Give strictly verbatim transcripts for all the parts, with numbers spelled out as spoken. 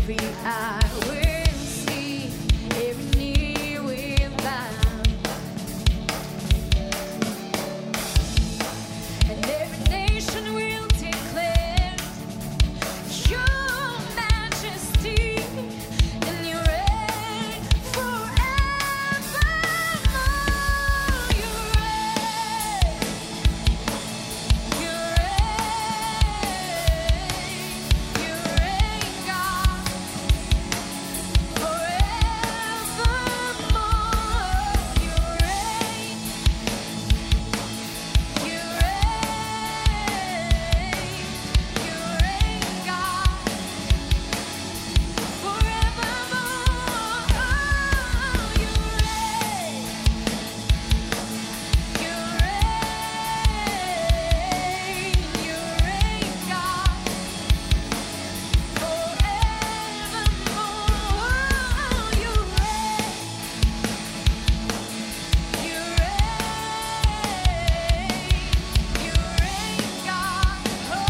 every eye will see, every knee will bow, and every nation will declare your majesty and your reign forevermore. You reign, you reign, you reign, God, forevermore. You reign, you reign, you reign, God, forevermore. You reign, you reign, you reign, God, forevermore. You reign, you reign, you reign, God,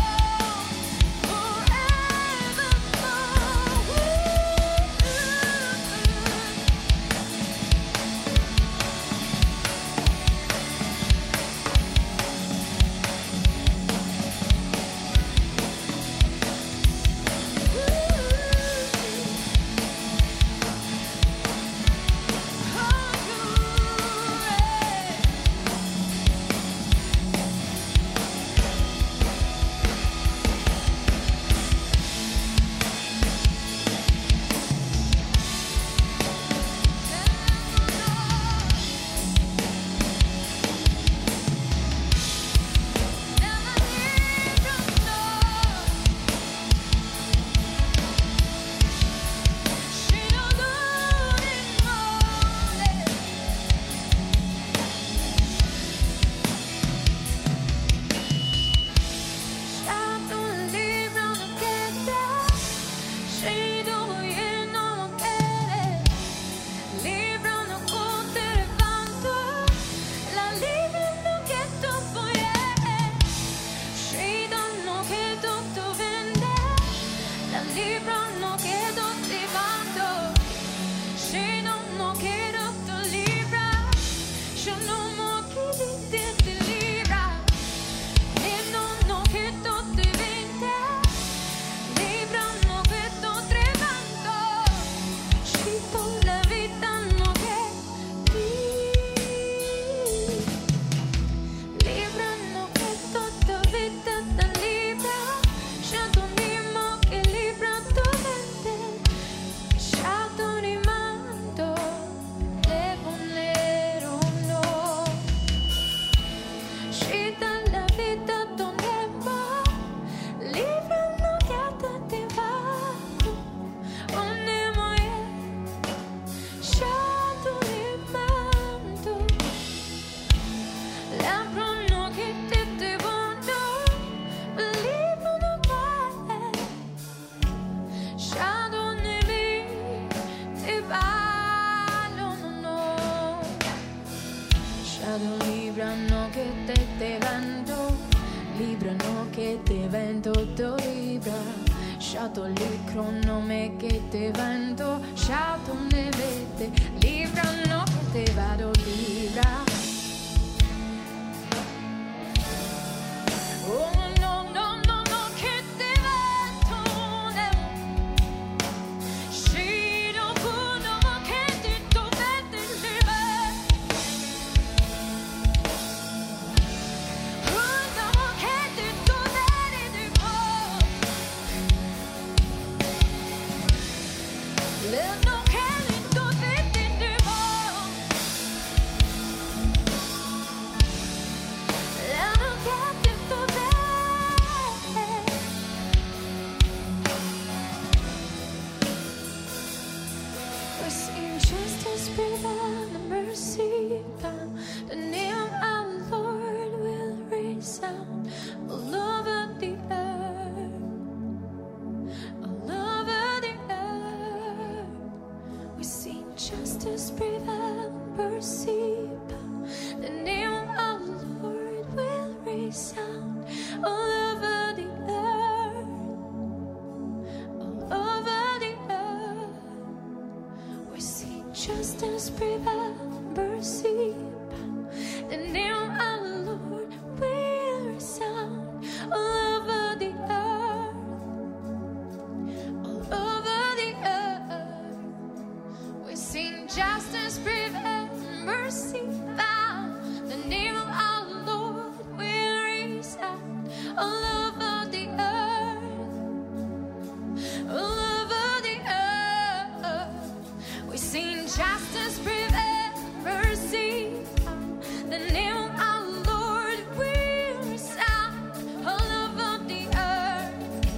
librano che te te vento, librano che te vento to libra, sciato il cronome che te vento, sciato ne vede, librano che te vado libra. Oh no no no no che te vento ne, scido cuno che ti to vede libra. Justice prevail, the mercy found, the name of our Lord will resound all over the earth, all over the earth. We sing justice prevail, mercy found, the name of our Lord will resound all over the earth, all over the earth. justice prevail, mercy bound. The name of our Lord will resound all over the earth, all over the earth. We sing justice prevail, mercy bound. The name of our Lord will resound all over the earth, all over the earth. We sing justice prevail, mercy bound. The name of our Lord will resound all over the earth,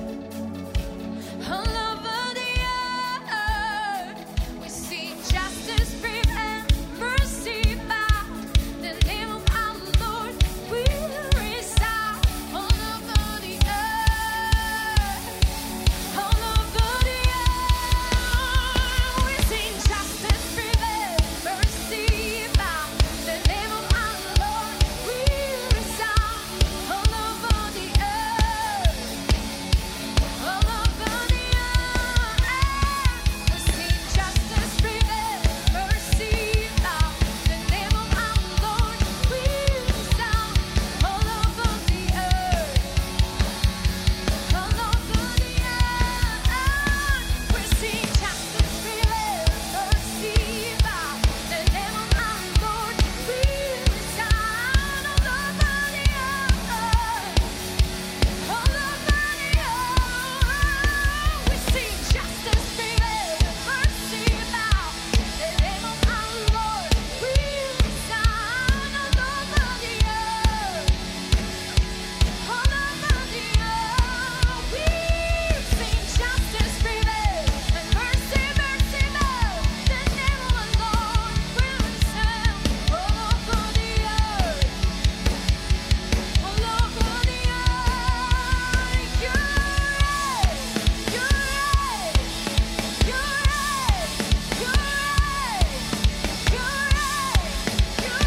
all over the earth. We see justice prevail, mercy bound. The name of our Lord will resound all over the earth, all over the earth. We sing justice prevail, mercy bound. The name of our Lord will resound all over the earth, all over the earth. We sing justice prevail, mercy bound. The name of our Lord will resound all over the earth, all over the earth. We sing justice prevail, mercy bound. The name of our Lord will resound all over the earth, all over the earth. We sing justice prevail, mercy bound. The name of our Lord will resound all over the earth, all over the earth. We sing justice prevail and mercy, mercy bound. The name of our Lord will resound all over the earth, all over the earth. You're right, you're right, you're right, you're right, you're right, you're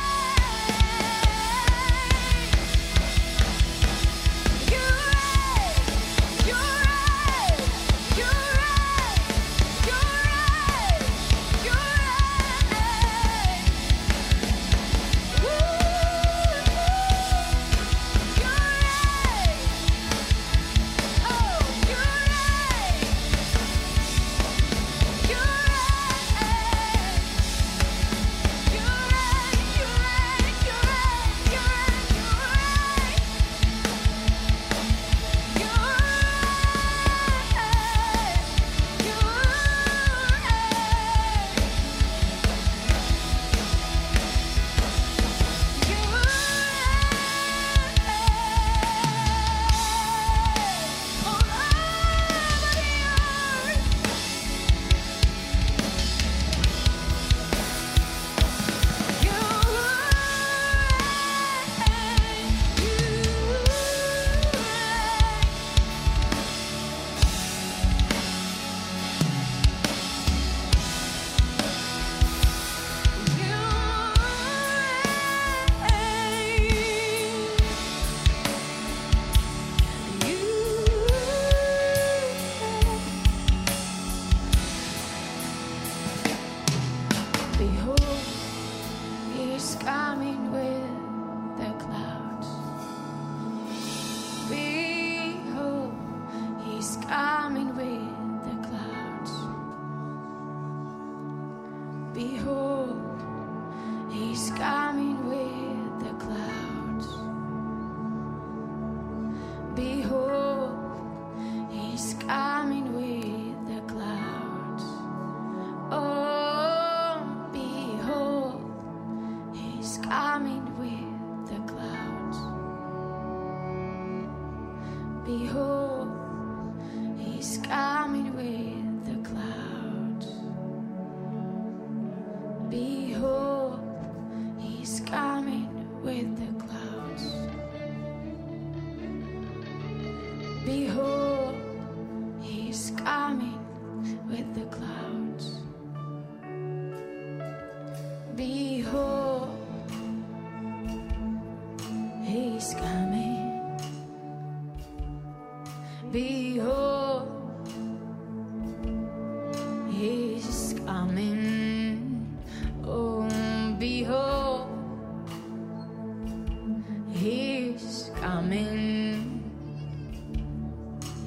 right. You're right, you're right, you're right, you're right, you're right. Woo! You're right. Oh, you're right. You're right. You're right, you're right, you're right, you're right, you're right. You're Behold, he is coming with the clouds. Behold, he's coming with the clouds. Behold, he's coming with the clouds. Behold, he's coming with the clouds. Oh, behold, he's coming with the clouds. Behold,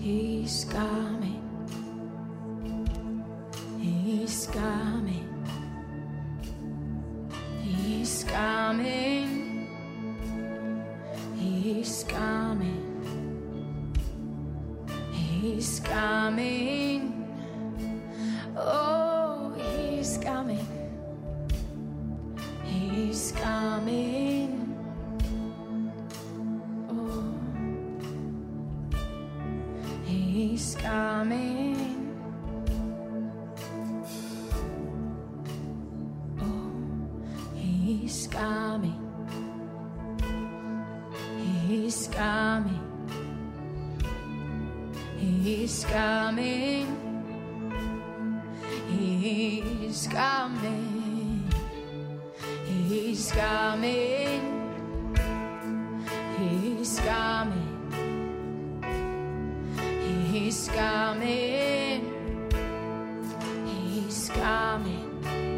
He's coming. He's coming. He's coming. He's coming. He's coming. Oh, he's coming. He's coming. Oh, he's coming. Oh, he's coming. He's coming. He's coming. He's coming. He's coming. He's coming. He's coming. He's coming.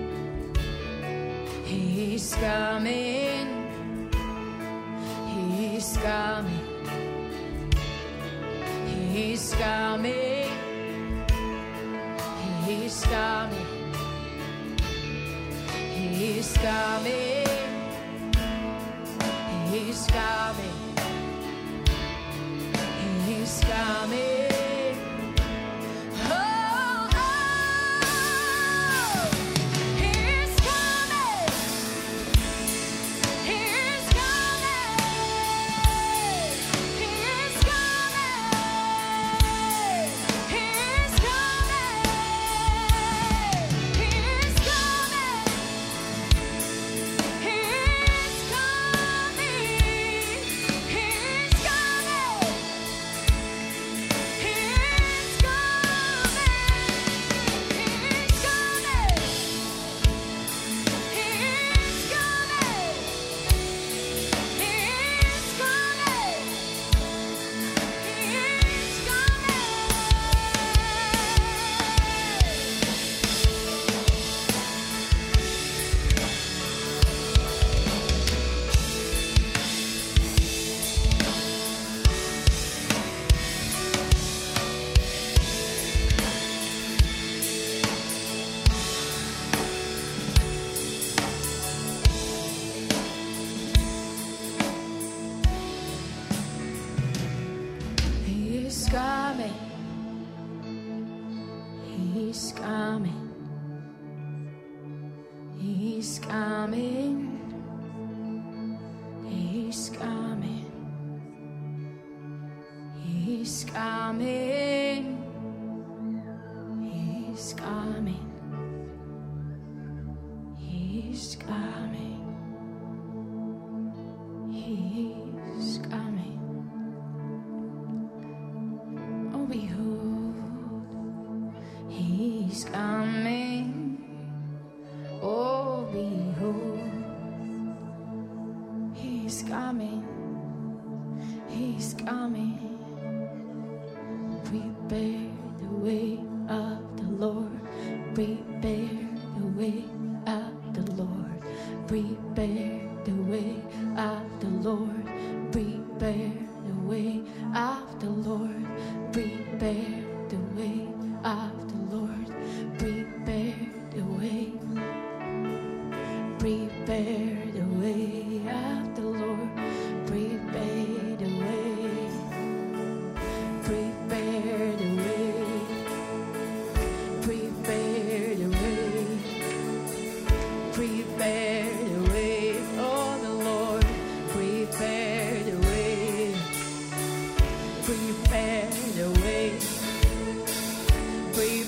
He's coming. He's coming. He's coming. He's coming. He's coming. He's coming. He's coming. Oh, oh, he's coming. He's coming. He's coming. He's coming. He's coming. He's coming. He's coming. He's coming. He's coming. He's coming. He's coming. He's coming. He's coming. He's coming. Oh, behold, he's coming. Oh, behold, he's coming. He's coming. Prepare the way of the Lord. Prepare the way of the Lord. Prepare the way of the Lord. Prepare the way of the Lord. Prepare the way of the Lord. Prepare the way. Prepare the way of the Lord. Prepare the way. Prepare the way. Prepare the way. Prepare the way. Oh, the Lord. Prepare the way. Prepare the way. Prepare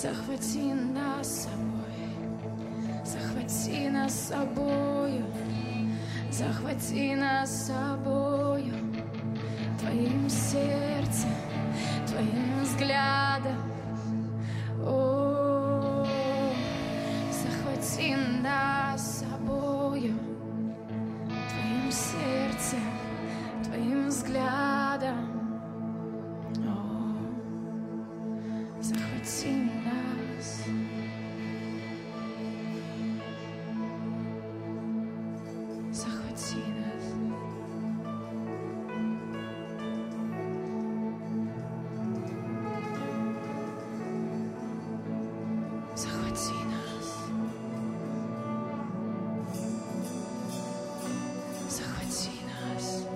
Захвати нас собой, захвати нас собою, захвати нас собою, Твоим сердцем, Твоим взглядом. О, захвати нас собою, Твоим сердцем, Твоим взглядом. О, захвати нас. Захвати нас. Захвати нас. Захвати нас.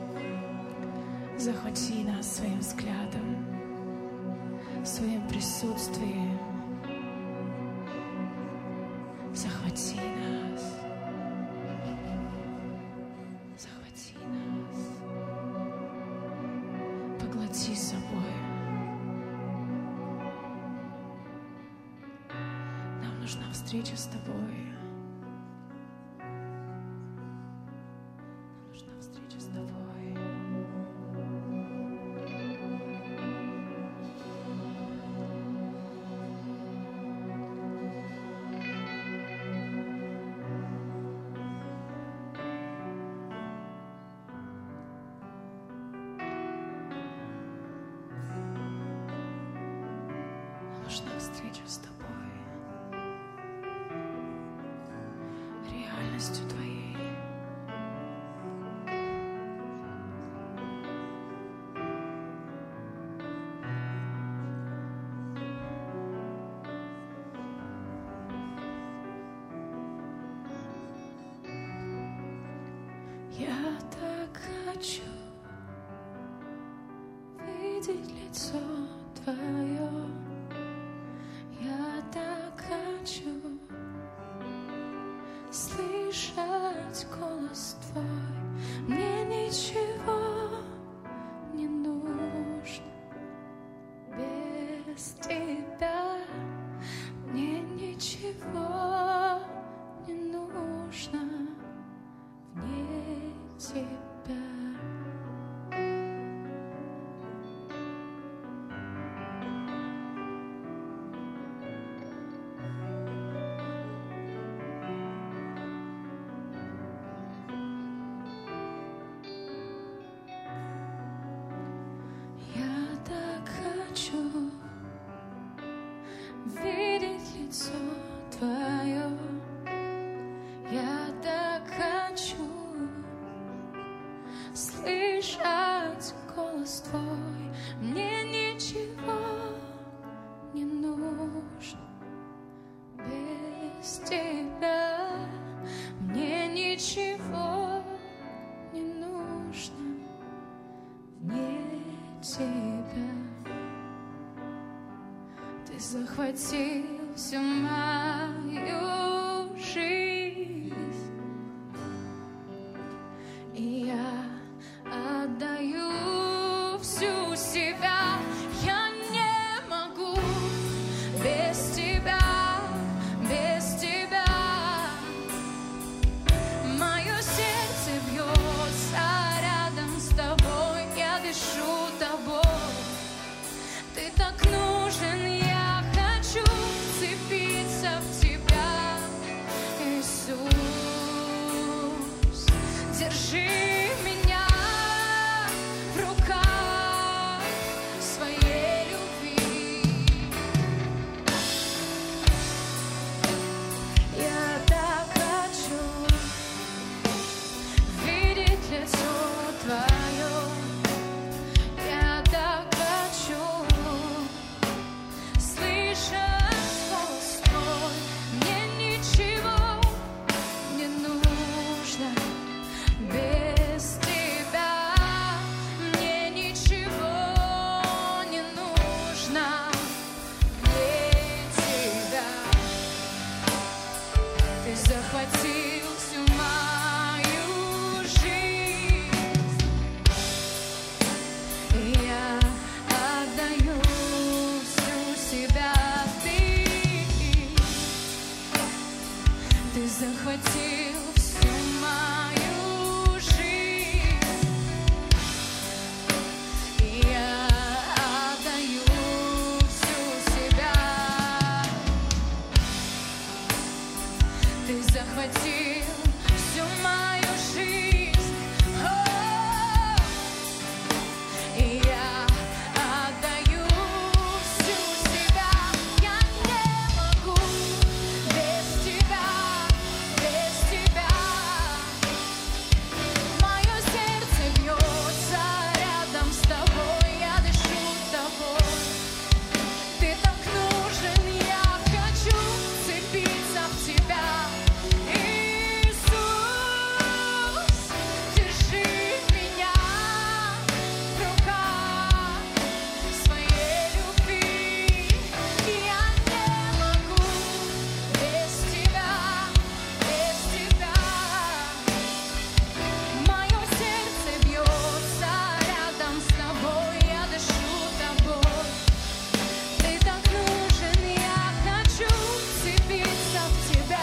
Захвати нас своим взглядом, своим присутствием. Захвати нас. Захвати нас. Поглоти собой. Нам нужна встреча с Тобой. Нам нужна встреча с Тобой. Нужна встреча с Тобой, реальностью Твоей. Я так хочу видеть лицо Твое. Я так хочу слышать голос Твой. Мне ничего не нужно без Тебя. Мне ничего не нужно вне Тебя. Видеть лицо Твое, я так хочу слышать голос Твой. Мне ничего не нужно без Тебя. Мне ничего не нужно вне Тебя. Ты захватил всю мою жизнь, и я отдаю всю себя. Я не могу без Тебя, без Тебя. Мое сердце бьется рядом с Тобой, я дышу Тобой. Ты так нужен, я хочу вцепиться в Тебя, Иисус. Держи меня в руках своей любви. Я так хочу видеть лицо Твое. Я так хочу слышать голос Твой. Мне ничего не нужно без Тебя. Мне ничего не нужно вне Тебя. Ты захватил всю мою жизнь, и я отдаю всю себя. Ты Ты захватил всю мою жизнь, и я отдаю всю себя. Ты захватил всю мою жизнь, о, и я отдаю всю себя. Я не могу без тебя, без тебя. Мое сердце бьется рядом с тобой, я дышу тобой. Ты так нужен, я хочу вцепиться в тебя. Иисус, держи меня в руках своей любви. Я не могу без тебя, без тебя. Мое сердце бьется рядом с тобой, я дышу тобой. Ты так нужен, я хочу вцепиться в тебя.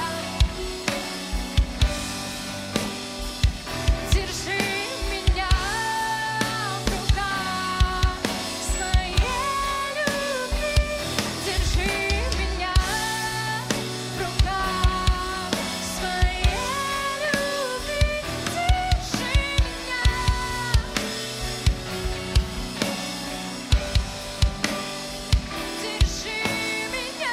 Держи меня в руках своей любви. Держи меня в руках своей любви. Держи меня. Держи меня.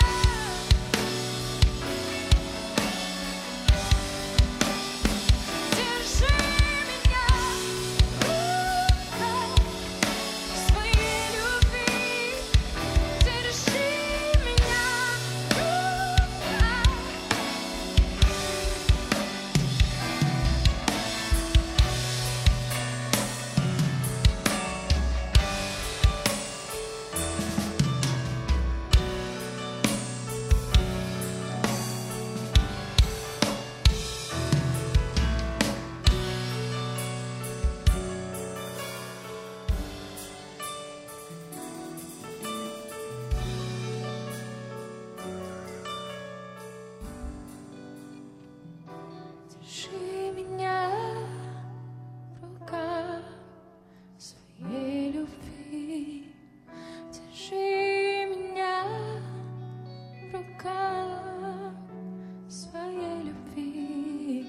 Держи меня в руках своей любви. Держи меня в руках. Держи меня в руках своей любви. Держи меня в руках своей любви.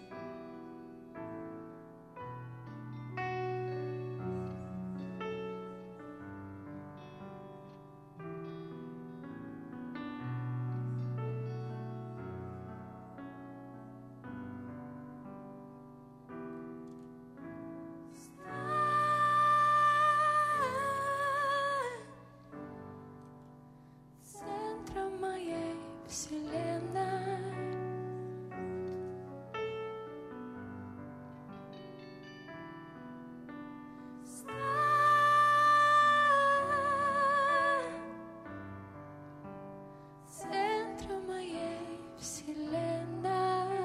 Центром моей вселенной. Центром моей вселенной.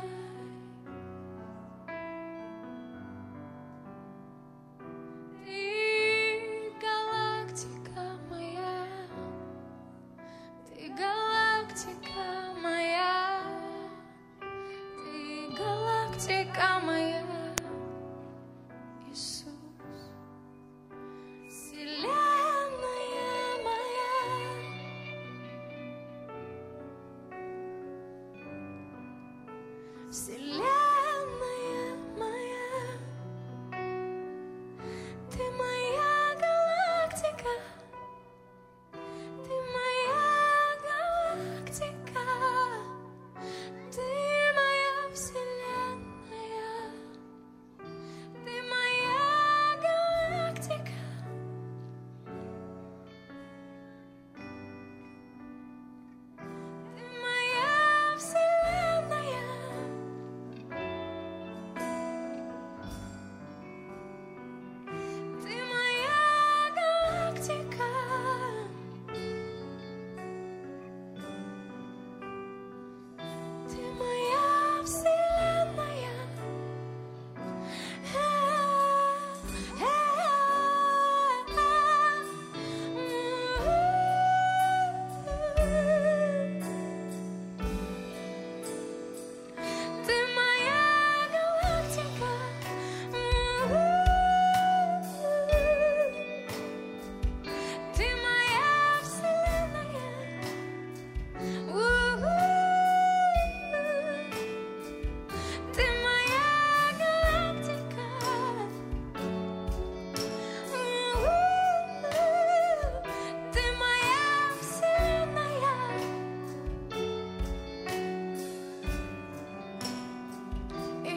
Ты галактика моя. Ты галактика моя. Ты галактика моя. Иисус. Вселенная моя. Вселенная моя. Ты моя галактика. Ты моя галактика. Ты моя вселенная. Ты моя галактика. Ты моя вселенная.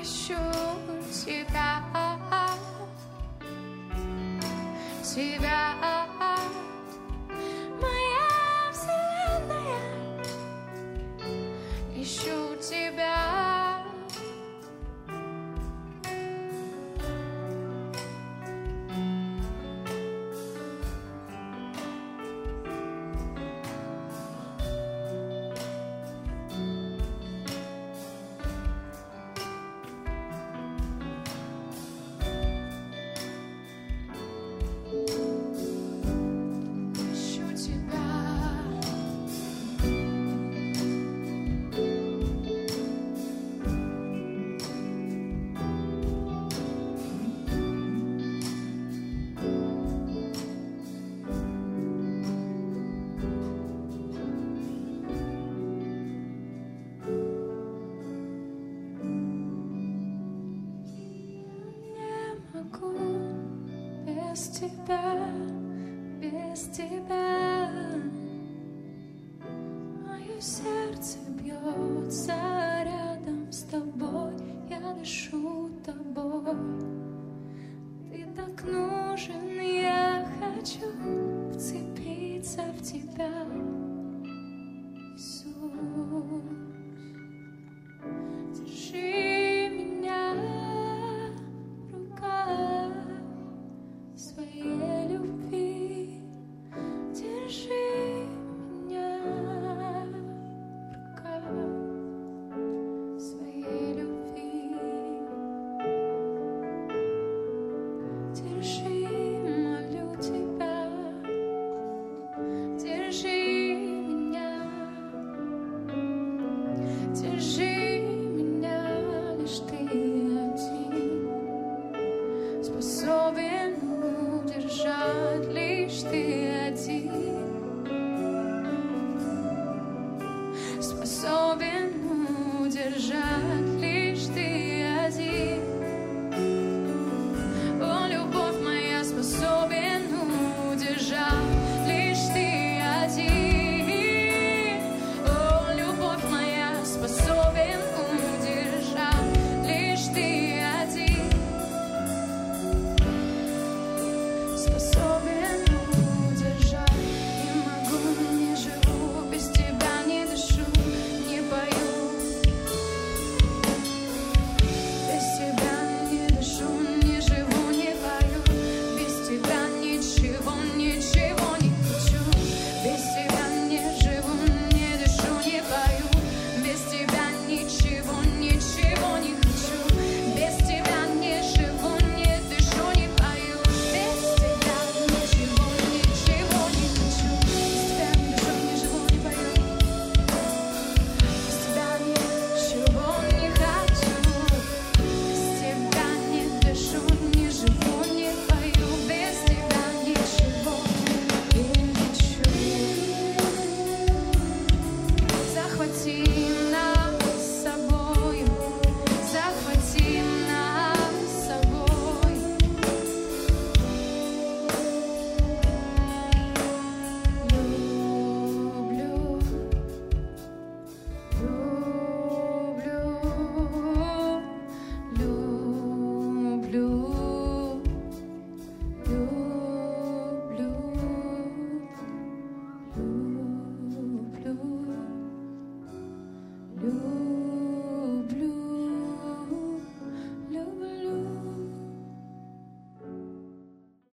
ищу тебя, тебя, моя вселенная, ищу тебя. Без тебя, без тебя, мое сердце бьется.